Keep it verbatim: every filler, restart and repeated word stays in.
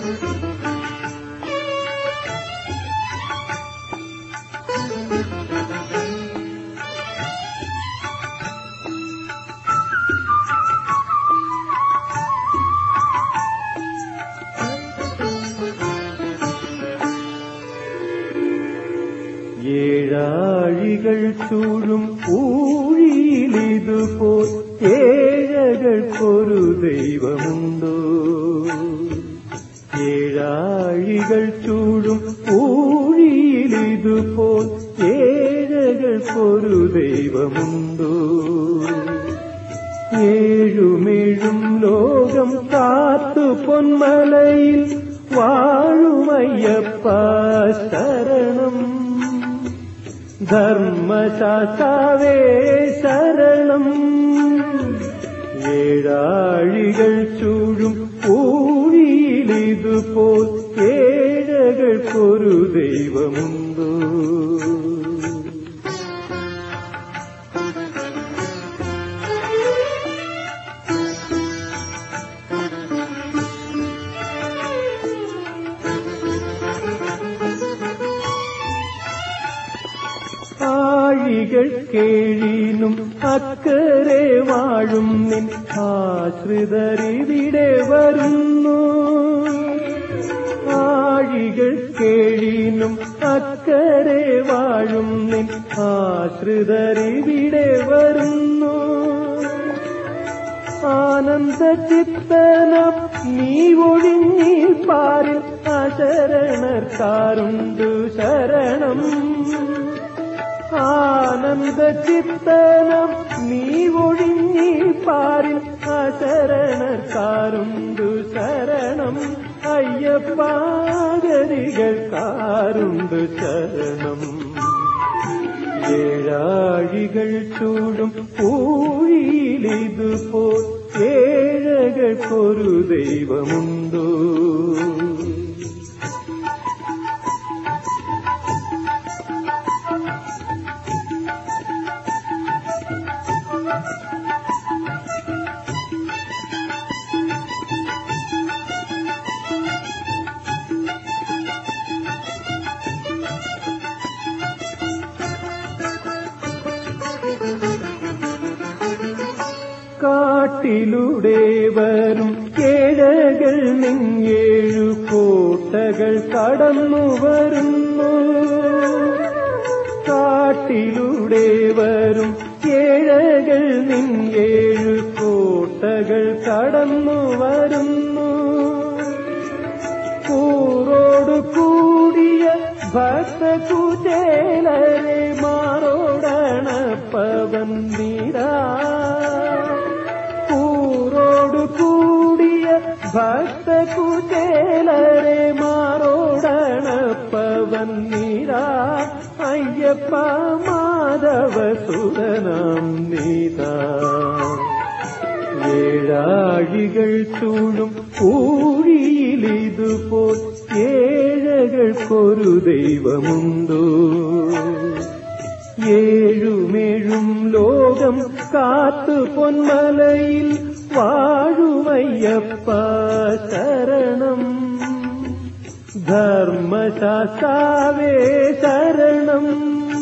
ഏഴാഴികൾ ചൂഴും ഊഴിയിലിതുപോൽ ഏഴകൾക്കൊരു ദൈവമുണ്ടോ? ഏഴാഴികൾ ചൂഴും ഊഴിയിലിതുപോൽ ഏഴകൾക്കൊരു ദൈവമുണ്ടോ? ഏഴുമേഴും ലോകം കാത്തു പൊന്മലയിൽ വാഴുമയ്യപ്പ ശരണം. ധർമ്മശാസ്താവേ ശരണം. ഏഴാഴികൾ ചൂഴും ഊഴിയിലിതുപോൽ ഏഴകൾക്കൊരു ദൈവമുണ്ടോ? ആഴികൾ കേഴിനും അക്കരെ വാഴും നിൻ ആശ്രിതരിവിടെ വരുന്നു. ആഴികൾ കേഴിനും അക്കരെ വാഴും നിൻ ആശ്രിതരിവിടെ വരുന്നു. ആനന്ദ ചിത്തനം നീ ഒഴിഞ്ഞീ പാരിൽ അശരണർക്കാരുണ്ടു ശരണം. ആനന്ദ ചിത്തനം നീ ഒഴിഞ്ഞീ പാരിൽ അശരണർക്കാരുണ്ടു ശരണം. അയ്യപ്പാഗരികൾക്കാരുണ്ടു ശരണം. ഏഴാഴികൾ ചൂടും ഊഴിയിലിതുപോൽ ഏഴകൾക്കൊരു ദൈവമുണ്ടോ? കാട്ടിലൂടെ വരും ഏഴകൾ നിങ്ങേഴു കോട്ടകൾ കടന്നു വരുന്നു. കാട്ടിലൂടെ വരും ഏഴകൾ നിങ്ങേഴു കോട്ടകൾ കടന്നു വരുന്നു. കൂറോടു കൂടിയ ഭക്തകുചേലരെ മാറോടണപ്പവൻ നീരാ. കൂടിയ ഭക്തകുചേലരെ മാറോടണപ്പവൻ നീരാ. അയ്യപ്പ മാധവ സുരനാം നീതാ. ഏഴാഴികൾ ചൂഴും ഊഴിയിലിതുപോൽ ഏഴകൾക്കൊരു ദൈവമുണ്ടോ? ഏഴുമേഴും ലോകം കാത്തു പൊന്മലയിൽ വാഴുമയ്യപ്പ ശരണം. ധർമ്മശാസ്താവേ ശരണം.